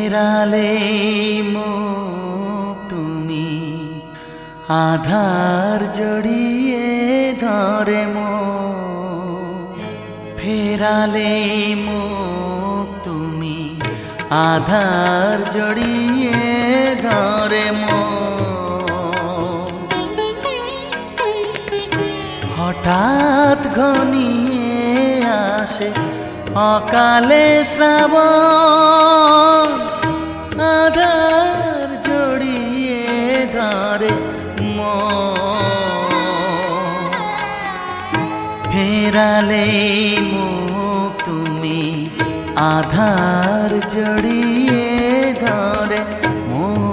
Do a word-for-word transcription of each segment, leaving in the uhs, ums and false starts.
ফেরালে মুখ তুমি আধার জড়িয়ে ধরে মন। ফেরালে মুখ তুমি আধার জড়িয়ে ধরে মন। হঠাৎ ঘনিয়ে আসে অকালে শ্রাবণ, আধার জড়িয়ে ধরে মন। ফেরালে মুখ তুমি আধার জড়িয়ে ধরে মন।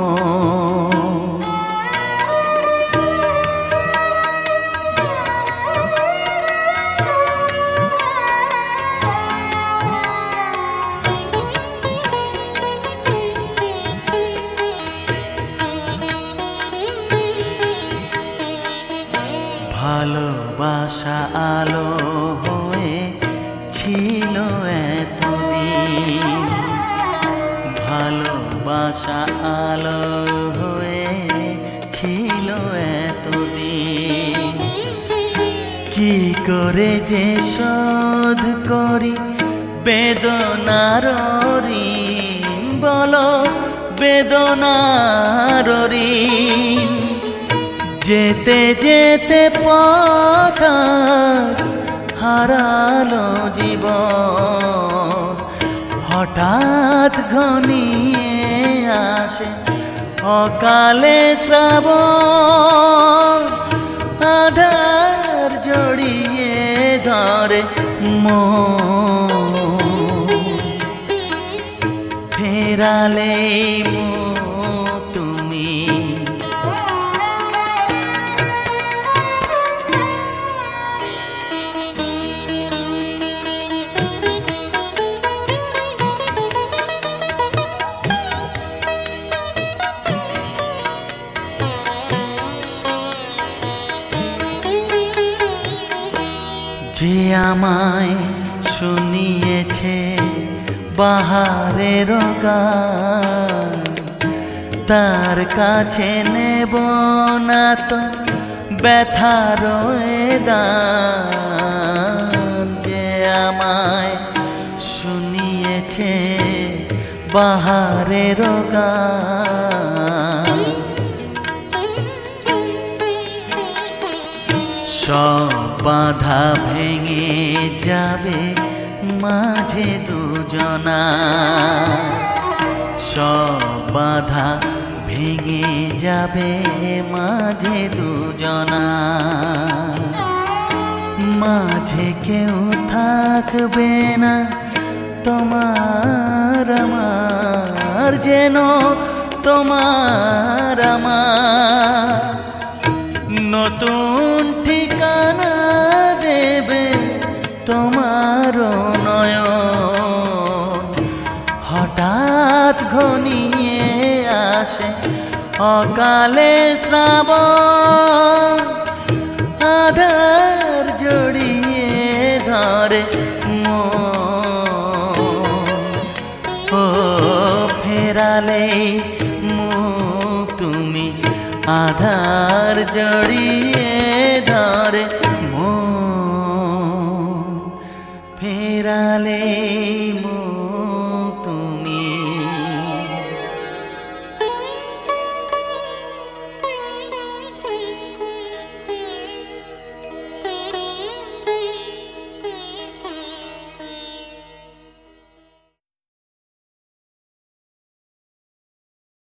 ভালোবাসা আলো হয়ে ছিল এতদিন, ভালোবাসা আলো হয়ে ছিল এতদিন। কি করে যে শোধ করি বেদনার ঋণ, বলো বেদনার ঋণ। যেতে যেতে পথ হারালো জীবন, হঠাৎ ঘনিয়ে আসে অকালে শ্রাবণ, আধার জড়িয়ে ধরে মন। ফেরালে মুখ তুমি যে আমায় শুনিয়েছে বাহারের গান, তার কাছে নেব না তো ব্যথার দান। যে আমায় শুনিয়েছে বাহারের গান, সব বাধা ভেঙে যাবে মাঝে দুজনা, সব বাধা ভেঙে যাবে মাঝে দুজনা। মাঝে কেউ থাকবে না তোমার আমার, যেন তোমার আমার। নতুন ঠিকানা দেবে তোমার নয়ন, হঠাৎ ঘনিয়ে আসে অকালে শ্রাবণ, আধার জড়িয়ে ধরে মন। ও ফেরালে মুখ তুমি আধার জড়িয়ে ধরে মন। ফেরালে